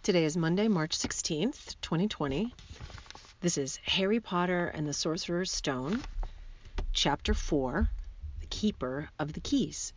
Today is Monday, March 16th, 2020. This is Harry Potter and the Sorcerer's Stone, Chapter 4, The Keeper of the Keys.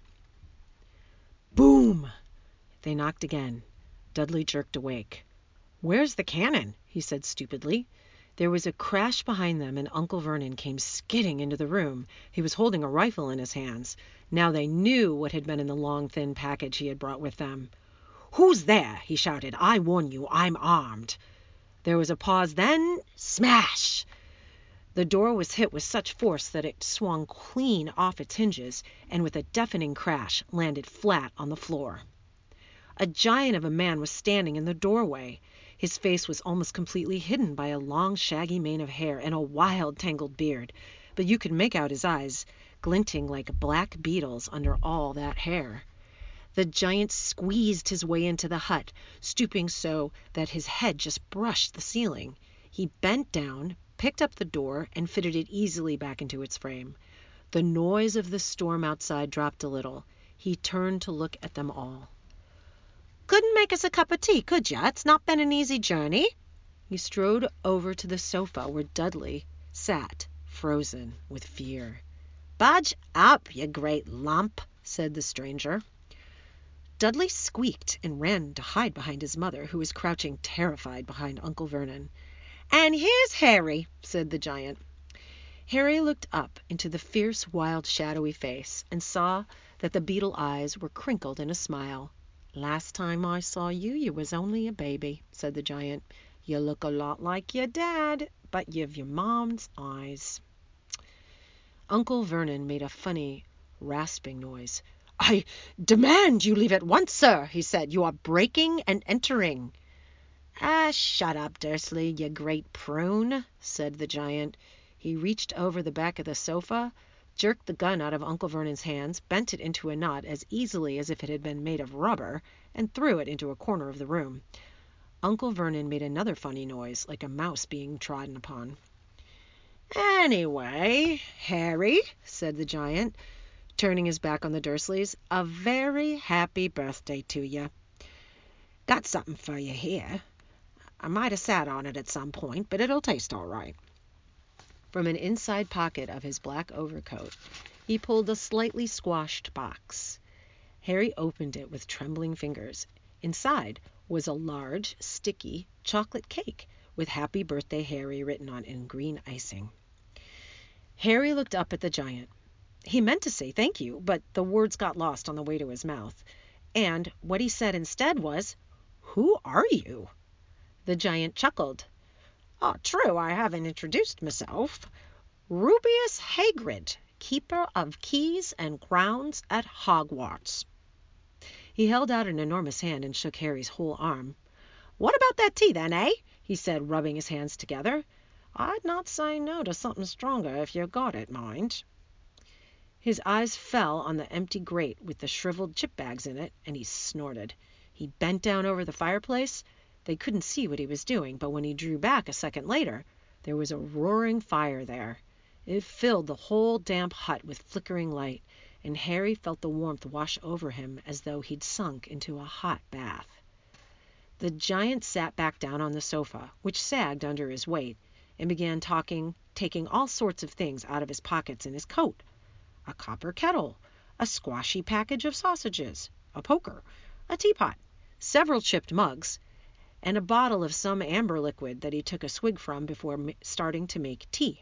Boom! They knocked again. Dudley jerked awake. "Where's the cannon?" he said stupidly. There was a crash behind them, and Uncle Vernon came skidding into the room. He was holding a rifle in his hands. Now they knew what had been in the long, thin package he had brought with them. "Who's there?" he shouted. "I warn you, I'm armed." There was a pause, then smash! The door was hit with such force that it swung clean off its hinges and with a deafening crash landed flat on the floor. A giant of a man was standing in the doorway. His face was almost completely hidden by a long, shaggy mane of hair and a wild, tangled beard, but you could make out his eyes glinting like black beetles under all that hair. The giant squeezed his way into the hut, stooping so that his head just brushed the ceiling. He bent down, picked up the door, and fitted it easily back into its frame. The noise of the storm outside dropped a little. He turned to look at them all. "Couldn't make us a cup of tea, could ya? It's not been an easy journey." He strode over to the sofa where Dudley sat, frozen with fear. "Budge up, you great lump," said the stranger. Dudley squeaked and ran to hide behind his mother, who was crouching terrified behind Uncle Vernon. "And here's Harry," said the giant. Harry looked up into the fierce, wild, shadowy face and saw that the beetle eyes were crinkled in a smile. "Last time I saw you, you was only a baby," said the giant. "You look a lot like your dad, but you've your mom's eyes." Uncle Vernon made a funny, rasping noise. "I demand you leave at once, sir," he said. "You are breaking and entering." Shut up, Dursley, you great prune," said the giant. He reached over the back of the sofa, jerked the gun out of Uncle Vernon's hands, bent it into a knot as easily as if it had been made of rubber, and threw it into a corner of the room. Uncle Vernon made another funny noise, like a mouse being trodden upon. "Anyway, Harry," said the giant, turning his back on the Dursleys, "a very happy birthday to you. Got something for you here. I might have sat on it at some point, but it'll taste all right." From an inside pocket of his black overcoat, he pulled a slightly squashed box. Harry opened it with trembling fingers. Inside was a large, sticky chocolate cake with "Happy Birthday, Harry" written on it in green icing. Harry looked up at the giant. He meant to say thank you, but the words got lost on the way to his mouth. And what he said instead was, "Who are you?" The giant chuckled. "Oh, true, I haven't introduced myself. Rubeus Hagrid, keeper of keys and grounds at Hogwarts." He held out an enormous hand and shook Harry's whole arm. "What about that tea, then, eh?" he said, rubbing his hands together. "I'd not say no to something stronger if you got it, mind." His eyes fell on the empty grate with the shriveled chip bags in it, and he snorted. He bent down over the fireplace. They couldn't see what he was doing, but when he drew back a second later, there was a roaring fire there. It filled the whole damp hut with flickering light, and Harry felt the warmth wash over him as though he'd sunk into a hot bath. The giant sat back down on the sofa, which sagged under his weight, and began talking, taking all sorts of things out of his pockets in his coat. A copper kettle, a squashy package of sausages, a poker, a teapot, several chipped mugs, and a bottle of some amber liquid that he took a swig from before starting to make tea.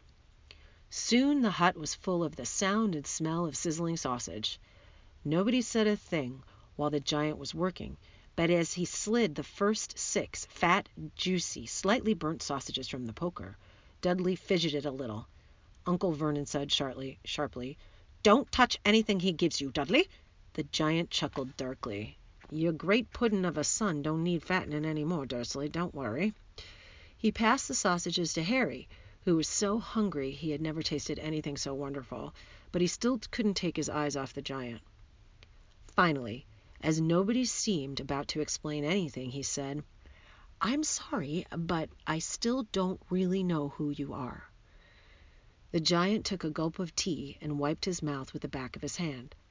Soon the hut was full of the sound and smell of sizzling sausage. Nobody said a thing while the giant was working, but as he slid the first 6 fat, juicy, slightly burnt sausages from the poker, Dudley fidgeted a little. Uncle Vernon said sharply, "Don't touch anything he gives you, Dudley." The giant chuckled darkly. "Your great puddin' of a son don't need fattening any more, Dursley. Don't worry." He passed the sausages to Harry, who was so hungry he had never tasted anything so wonderful, but he still couldn't take his eyes off the giant. Finally, as nobody seemed about to explain anything, he said, "I'm sorry, but I still don't really know who you are." The giant took a gulp of tea and wiped his mouth with the back of his hand.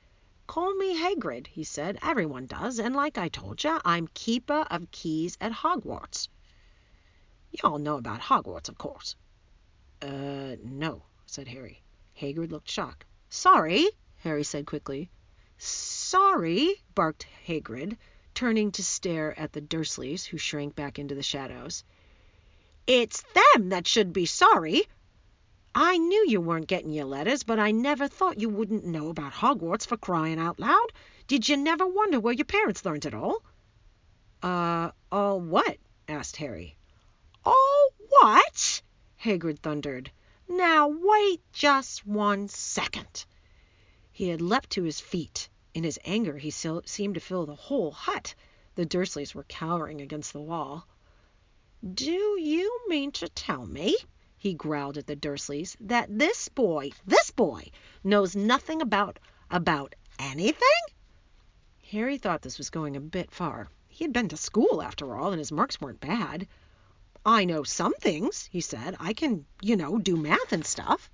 "Call me Hagrid," he said. "Everyone does, and like I told you, I'm Keeper of Keys at Hogwarts. You all know about Hogwarts, of course." No," said Harry. Hagrid looked shocked. "Sorry," Harry said quickly. "Sorry," barked Hagrid, turning to stare at the Dursleys, who shrank back into the shadows. "It's them that should be sorry. I knew you weren't getting your letters, but I never thought you wouldn't know about Hogwarts, for crying out loud. Did you never wonder where your parents learned it all?" All what?" asked Harry. "All what?" Hagrid thundered. "Now wait just 1 second." He had leapt to his feet. In his anger he seemed to fill the whole hut. The Dursleys were cowering against the wall. "Do you mean to tell me," he growled at the Dursleys, "that this boy knows nothing about anything?" Harry thought this was going a bit far. He had been to school, after all, and his marks weren't bad. "I know some things," he said. "I can, do math and stuff."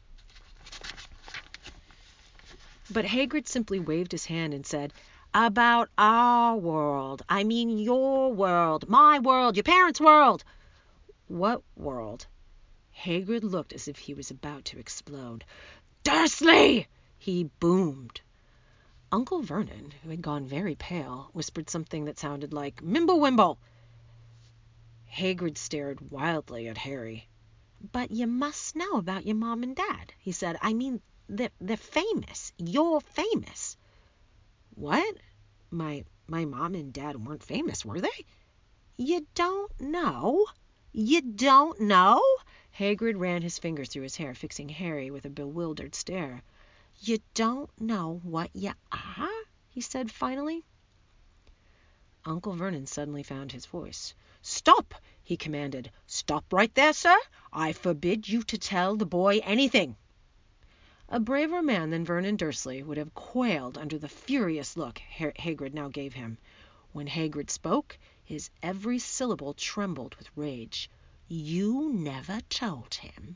But Hagrid simply waved his hand and said, "About our world. I mean your world, my world, your parents' world." "What world?" Hagrid looked as if he was about to explode. "Dursley!" he boomed. Uncle Vernon, who had gone very pale, whispered something that sounded like "Mimblewimble." Hagrid stared wildly at Harry. "But you must know about your mom and dad," he said. "I mean, they're famous. You're famous." "What? My mom and dad weren't famous, were they?" "You don't know? You don't know?" Hagrid ran his fingers through his hair, fixing Harry with a bewildered stare. "You don't know what you are?" he said finally. Uncle Vernon suddenly found his voice. "Stop!" he commanded. "Stop right there, sir. I forbid you to tell the boy anything." A braver man than Vernon Dursley would have quailed under the furious look Hagrid now gave him. When Hagrid spoke, his every syllable trembled with rage. "You never told him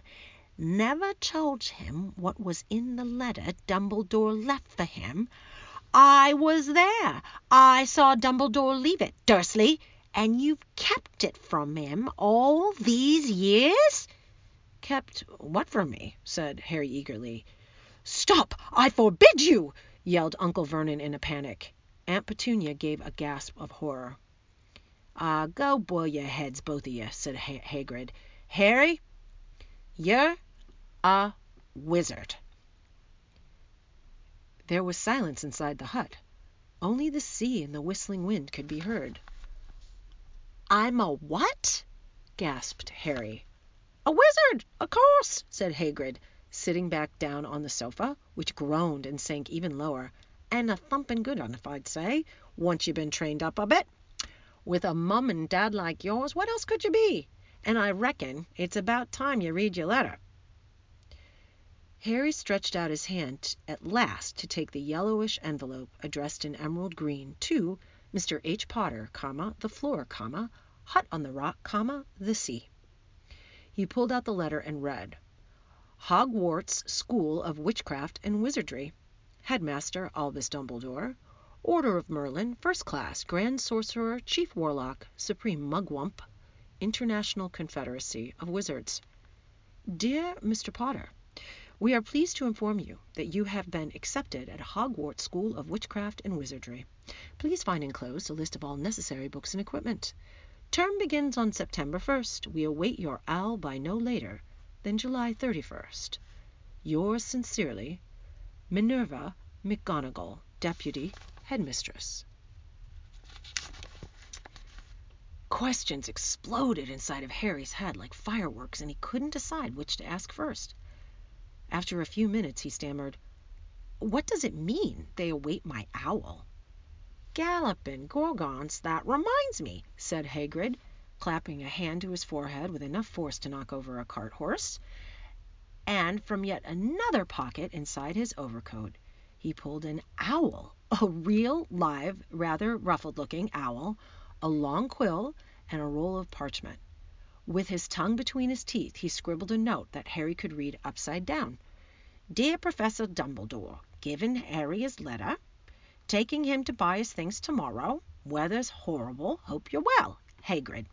what was in the letter Dumbledore left for him?" "I was there. I saw Dumbledore leave it, Dursley. And you've kept it from him all these years?" "Kept what from me?" said Harry eagerly. "Stop! I forbid you!" yelled Uncle Vernon in a panic. Aunt Petunia gave a gasp of horror. "Go boil your heads, both of you," said Hagrid. "Harry, you're a wizard." There was silence inside the hut. Only the sea and the whistling wind could be heard. "I'm a what?" gasped Harry. "A wizard, of course," said Hagrid, sitting back down on the sofa, which groaned and sank even lower. "And a thumping good un, if I'd say, once you've been trained up a bit. With a mum and dad like yours, what else could you be? And I reckon it's about time you read your letter." Harry stretched out his hand at last to take the yellowish envelope addressed in emerald green to Mr. H. Potter, the floor, hut on the rock, the sea. He pulled out the letter and read: Hogwarts School of Witchcraft and Wizardry. Headmaster Albus Dumbledore. Order of Merlin, First Class, Grand Sorcerer, Chief Warlock, Supreme Mugwump, International Confederacy of Wizards. Dear Mr. Potter, we are pleased to inform you that you have been accepted at Hogwarts School of Witchcraft and Wizardry. Please find enclosed a list of all necessary books and equipment. Term begins on September 1st. We await your owl by no later than July 31st. Yours sincerely, Minerva McGonagall, Deputy Headmistress. Questions exploded inside of Harry's head like fireworks, and he couldn't decide which to ask first. After a few minutes, he stammered, "What does it mean, they await my owl?" "Galloping Gorgons, that reminds me," said Hagrid, clapping a hand to his forehead with enough force to knock over a cart horse. And from yet another pocket inside his overcoat, he pulled an owl, a real, live, rather ruffled-looking owl, a long quill, and a roll of parchment. With his tongue between his teeth, he scribbled a note that Harry could read upside down. "Dear Professor Dumbledore, giving Harry his letter, taking him to buy his things tomorrow. Weather's horrible. Hope you're well. Hagrid.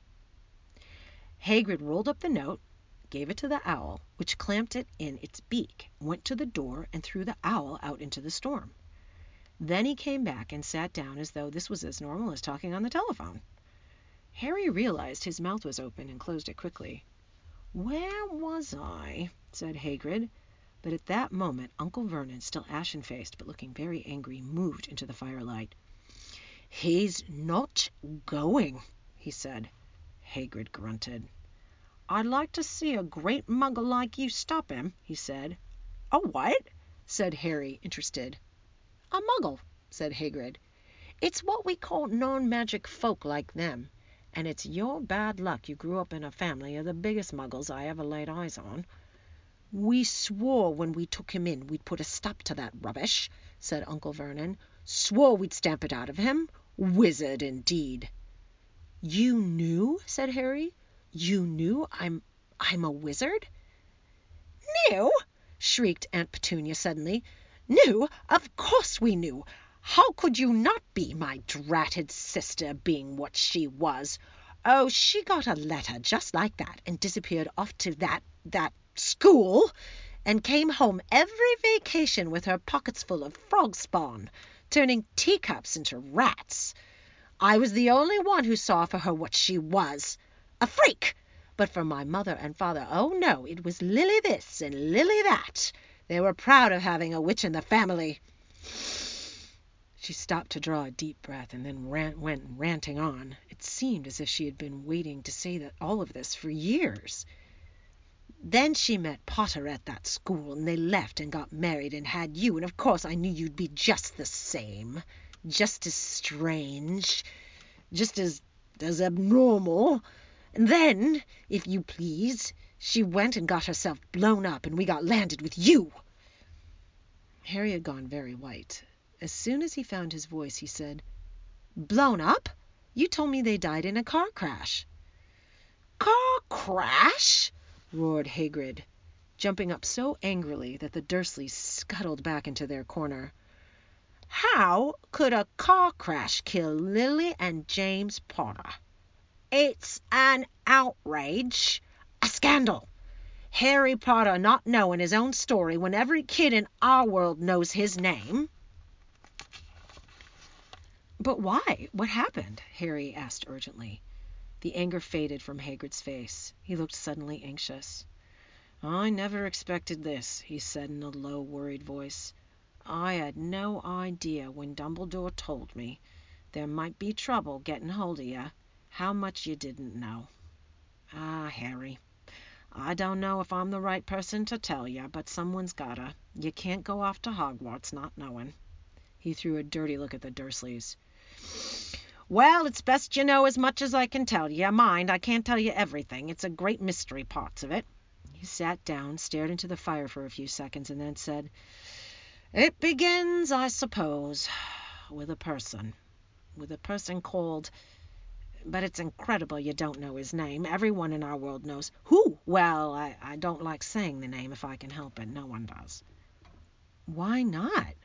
Hagrid rolled up the note, gave it to the owl, which clamped it in its beak, went to the door, and threw the owl out into the storm. Then he came back and sat down as though this was as normal as talking on the telephone. Harry realized his mouth was open and closed it quickly. "Where was I?" said Hagrid. But at that moment Uncle Vernon, still ashen-faced but looking very angry, moved into the firelight. "He's not going," he said. Hagrid grunted. "I'd like to see a great muggle like you stop him," he said. "A what?" said Harry, interested. "A muggle," said Hagrid. "It's what we call non-magic folk like them, and it's your bad luck you grew up in a family of the biggest muggles I ever laid eyes on." "We swore when we took him in we'd put a stop to that rubbish," said Uncle Vernon. "Swore we'd stamp it out of him. Wizard, indeed." "You knew?" said Harry. "You knew I'm a wizard?" "Knew?" shrieked Aunt Petunia suddenly. "Knew? Of course we knew. How could you not be, my dratted sister being what she was? Oh, she got a letter just like that and disappeared off to that school and came home every vacation with her pockets full of frog spawn, turning teacups into rats. I was the only one who saw for her what she was, a freak. But for my mother and father, oh no, it was Lily this and Lily that. They were proud of having a witch in the family." She stopped to draw a deep breath and then went ranting on. It seemed as if she had been waiting to say all of this for years. "Then she met Potter at that school, and they left and got married and had you, and of course I knew you'd be just the same, just as strange, just as abnormal. And then, if you please, she went and got herself blown up, and we got landed with you." Harry had gone very white. As soon as he found his voice, he said, "Blown up? You told me they died in a car crash." "Car crash?" roared Hagrid, jumping up so angrily that the Dursleys scuttled back into their corner. "How could a car crash kill Lily and James Potter? It's an outrage, a scandal. Harry Potter not knowing his own story when every kid in our world knows his name." "But why? What happened?" Harry asked urgently. The anger faded from Hagrid's face. He looked suddenly anxious. "I never expected this," he said in a low, worried voice. "I had no idea when Dumbledore told me there might be trouble getting hold of you, how much you didn't know. Ah, Harry, I don't know if I'm the right person to tell you, but someone's gotta. You can't go off to Hogwarts not knowing." He threw a dirty look at the Dursleys. "Well, it's best you know as much as I can tell you. Mind, I can't tell you everything. It's a great mystery, parts of it." He sat down, stared into the fire for a few seconds, and then said, "It begins, I suppose, with a person called... But it's incredible you don't know his name. Everyone in our world knows." "Who?" "Well, I don't like saying the name if I can help it. No one does." "Why not?"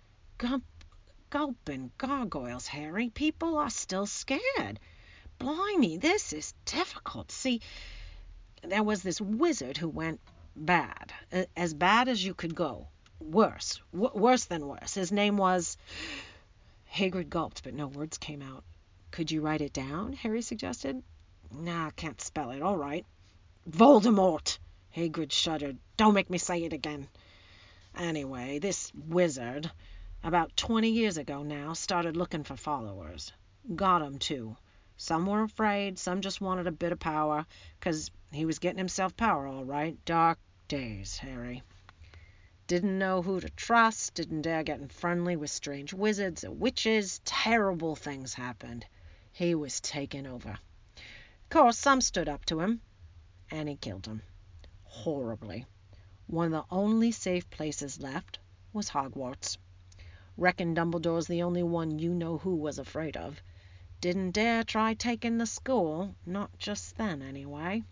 Gulp and gargoyles, Harry. People are still scared. Blimey, this is difficult. See, there was this wizard who went bad. As bad as you could go. Worse. Worse than worse. His name was... Hagrid gulped, but no words came out. "Could you write it down?" Harry suggested. "Nah, I can't spell it. All right. Voldemort." Hagrid shuddered. "Don't make me say it again. Anyway, this wizard, about 20 years ago now, started looking for followers. Got 'em, too. Some were afraid, some just wanted a bit of power, 'cause he was getting himself power all right. Dark days, Harry. Didn't know who to trust, didn't dare getting friendly with strange wizards or witches. Terrible things happened. He was taken over. Of course, some stood up to him, and he killed them. Horribly. One of the only safe places left was Hogwarts. Reckon Dumbledore's the only one you know who was afraid of. Didn't dare try taking the school, not just then, anyway.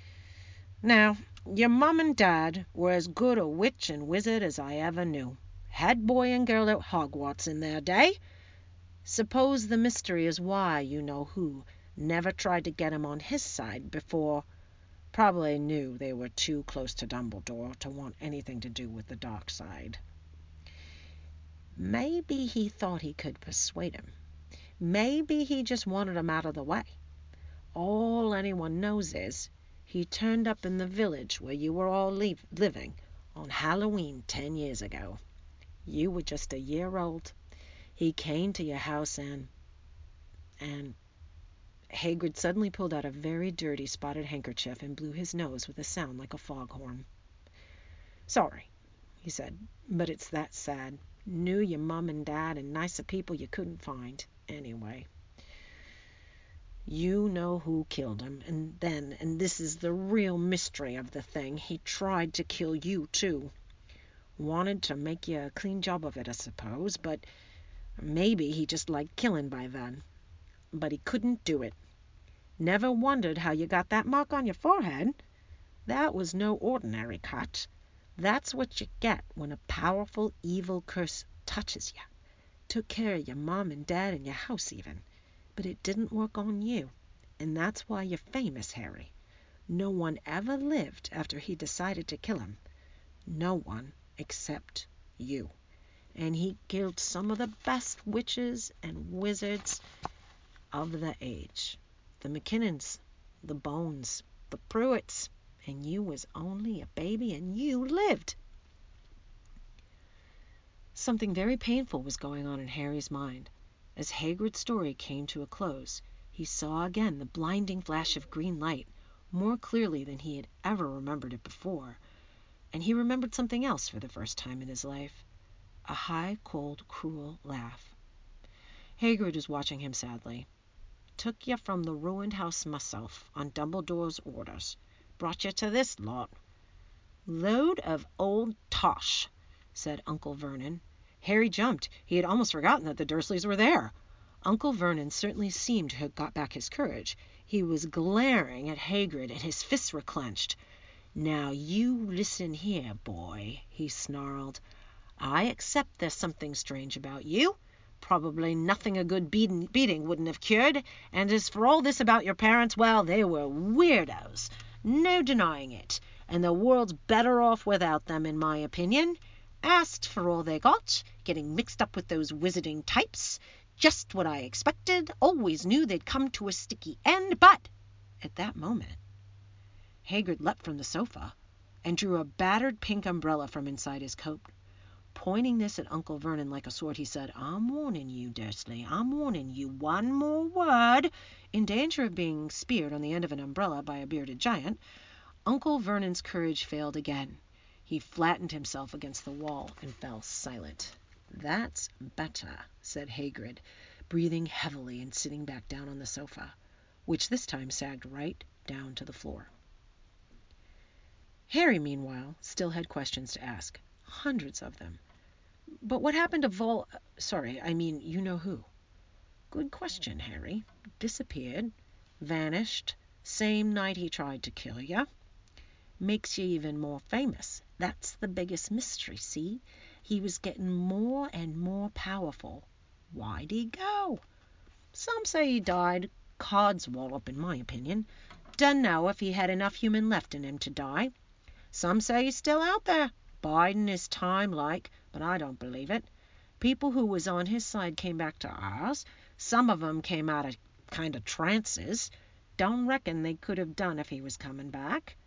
Now, your mum and dad were as good a witch and wizard as I ever knew. Head boy and girl at Hogwarts in their day. Suppose the mystery is why you-know-who never tried to get him on his side before. Probably knew they were too close to Dumbledore to want anything to do with the dark side. Maybe he thought he could persuade him. Maybe he just wanted him out of the way. All anyone knows is he turned up in the village where you were all living on Halloween 10 years ago. You were just a year old. He came to your house and Hagrid suddenly pulled out a very dirty spotted handkerchief and blew his nose with a sound like a foghorn. Sorry, he said, but it's that sad. Knew your mum and dad and nicer people you couldn't find. Anyway, you know who killed him, and this is the real mystery of the thing, he tried to kill you too. Wanted to make you a clean job of it, I suppose, but maybe he just liked killing by then. But he couldn't do it. Never wondered how you got that mark on your forehead. That was no ordinary cut. That's what you get when a powerful evil curse touches you. Took care of your mom and dad and your house even. But it didn't work on you. And that's why you're famous, Harry. No one ever lived after he decided to kill him. No one except you. And he killed some of the best witches and wizards of the age. The McKinnons, the Bones, the Pruitts, and you was only a baby and you lived. Something very painful was going on in Harry's mind. As Hagrid's story came to a close, he saw again the blinding flash of green light, more clearly than he had ever remembered it before, and he remembered something else for the first time in his life. A high, cold, cruel laugh. Hagrid was watching him sadly. Took you from the ruined house myself, on Dumbledore's orders. Brought you to this lot. Load of old tosh, said Uncle Vernon. Harry jumped. He had almost forgotten that the Dursleys were there. Uncle Vernon certainly seemed to have got back his courage. He was glaring at Hagrid, and his fists were clenched. Now you listen here, boy, he snarled. I accept there's something strange about you. Probably nothing a good beating wouldn't have cured. And as for all this about your parents, well, they were weirdos. No denying it. And the world's better off without them, in my opinion. Asked for all they got, getting mixed up with those wizarding types. Just what I expected. Always knew they'd come to a sticky end, but at that moment, Hagrid leapt from the sofa and drew a battered pink umbrella from inside his coat. Pointing this at Uncle Vernon like a sword, he said, I'm warning you, Dursley, I'm warning you. One more word. In danger of being speared on the end of an umbrella by a bearded giant, Uncle Vernon's courage failed again. He flattened himself against the wall and fell silent. That's better, said Hagrid, breathing heavily and sitting back down on the sofa, which this time sagged right down to the floor. Harry, meanwhile, still had questions to ask. Hundreds of them. But what happened to you-know-who? Good question, Harry. Disappeared. Vanished. Same night he tried to kill you. Makes you even more famous. That's the biggest mystery, see? He was getting more and more powerful. Why'd he go? Some say he died. Codswallop, in my opinion. Dunno if he had enough human left in him to die. Some say he's still out there, biding his time like, but I don't believe it. People who was on his side came back to ours. Some of 'em came out of kind of trances. Don't reckon they could have done if he was coming back.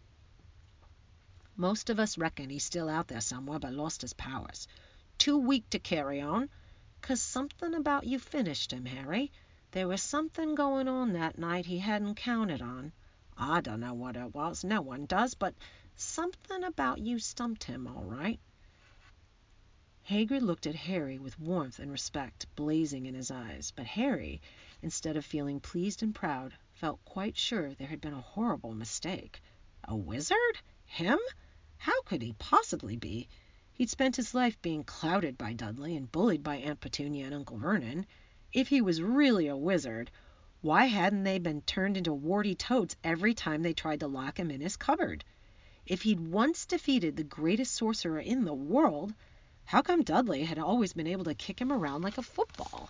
Most of us reckon he's still out there somewhere, but lost his powers. Too weak to carry on. 'Cause something about you finished him, Harry. There was something going on that night he hadn't counted on. I don't know what it was. No one does, but something about you stumped him, all right. Hagrid looked at Harry with warmth and respect blazing in his eyes, but Harry, instead of feeling pleased and proud, felt quite sure there had been a horrible mistake. A wizard? Him? How could he possibly be? He'd spent his life being clouted by Dudley and bullied by Aunt Petunia and Uncle Vernon. If he was really a wizard, why hadn't they been turned into warty toads every time they tried to lock him in his cupboard? If he'd once defeated the greatest sorcerer in the world, How come Dudley had always been able to kick him around like a football?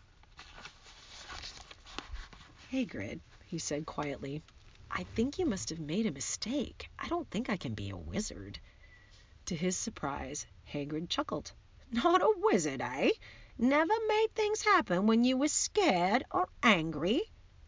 "Hagrid," he said quietly, "I think you must have made a mistake. I don't think I can be a wizard." To his surprise, Hagrid chuckled. "Not a wizard, eh? Never made things happen when you were scared or angry?"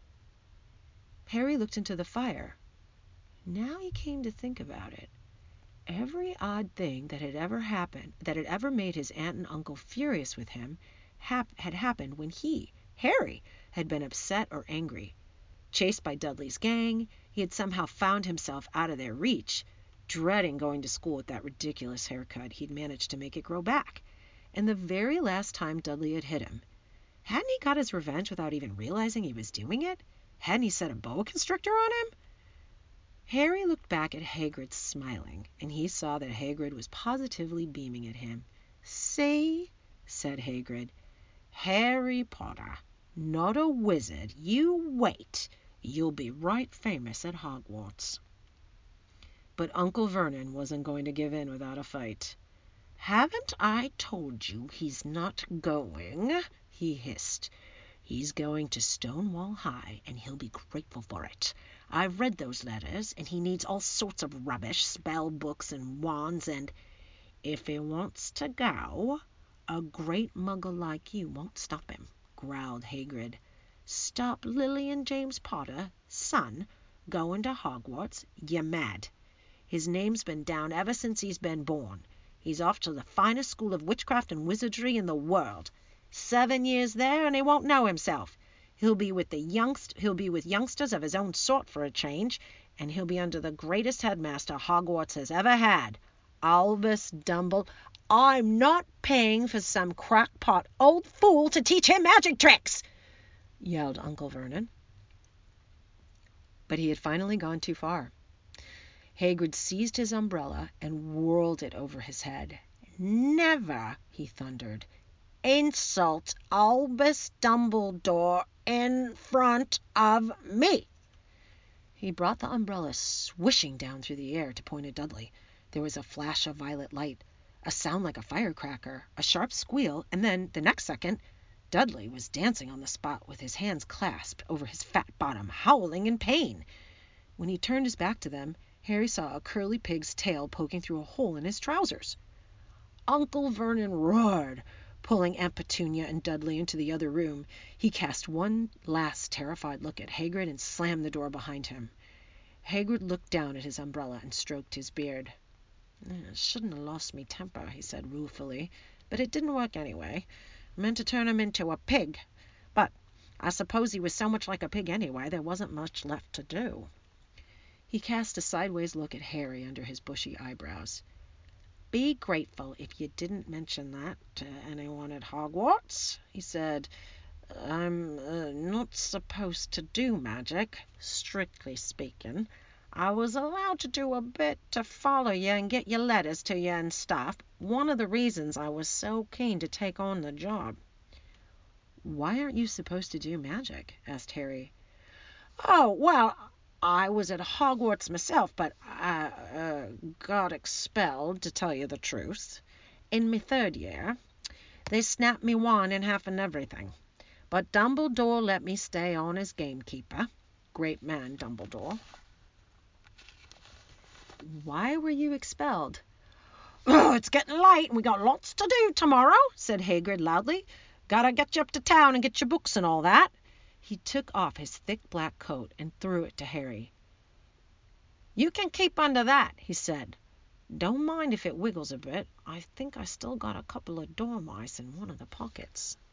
Harry looked into the fire. Now he came to think about it. Every odd thing that had ever happened, that had ever made his aunt and uncle furious with him, had happened when he, Harry, had been upset or angry. Chased by Dudley's gang, he had somehow found himself out of their reach, dreading going to school with that ridiculous haircut he'd managed to make it grow back. And the very last time Dudley had hit him, hadn't he got his revenge without even realizing he was doing it? Hadn't he set a boa constrictor on him? Harry looked back at Hagrid smiling, and he saw that Hagrid was positively beaming at him. "See?" said Hagrid. "Harry Potter, not a wizard. You wait. You'll be right famous at Hogwarts." But Uncle Vernon wasn't going to give in without a fight. "Haven't I told you he's not going?" he hissed. "He's going to Stonewall High, and he'll be grateful for it. I've read those letters, and he needs all sorts of rubbish, spell books and wands, and if he wants to go, a great muggle like you won't stop him," growled Hagrid. "Stop Lily and James Potter, son, going to Hogwarts? You're mad. His name's been down ever since he's been born. He's off to the finest school of witchcraft and wizardry in the world. 7 years there, and he won't know himself. He'll be with youngsters of his own sort for a change, and he'll be under the greatest headmaster Hogwarts has ever had, Albus Dumbledore." "I'm not paying for some crackpot old fool to teach him magic tricks!" yelled Uncle Vernon. But he had finally gone too far. Hagrid seized his umbrella and whirled it over his head. "Never," he thundered, "insult Albus Dumbledore in front of me!" He brought the umbrella swishing down through the air to point at Dudley. There was a flash of violet light, a sound like a firecracker, a sharp squeal, and then, the next second, Dudley was dancing on the spot with his hands clasped over his fat bottom, howling in pain. When he turned his back to them, Harry saw a curly pig's tail poking through a hole in his trousers. Uncle Vernon roared, pulling Aunt Petunia and Dudley into the other room. He cast one last terrified look at Hagrid and slammed the door behind him. Hagrid looked down at his umbrella and stroked his beard. "I shouldn't have lost me temper," he said ruefully, "but it didn't work anyway. I meant to turn him into a pig, but I suppose he was so much like a pig anyway, there wasn't much left to do." He cast a sideways look at Harry under his bushy eyebrows. "Be grateful if you didn't mention that to anyone at Hogwarts," he said. "I'm not supposed to do magic, strictly speaking. I was allowed to do a bit to follow you and get your letters to you and stuff. One of the reasons I was so keen to take on the job." "Why aren't you supposed to do magic?" asked Harry. "Oh, well, I was at Hogwarts myself, but I got expelled, to tell you the truth. In my 3rd year, they snapped me wand in half and everything. But Dumbledore let me stay on as gamekeeper. Great man, Dumbledore." "Why were you expelled?" "Oh, it's getting late, and we got lots to do tomorrow," said Hagrid loudly. "Gotta get you up to town and get your books and all that." He took off his thick black coat and threw it to Harry. "You can keep under that," he said. "Don't mind if it wiggles a bit. I think I still got a couple of dormice in one of the pockets."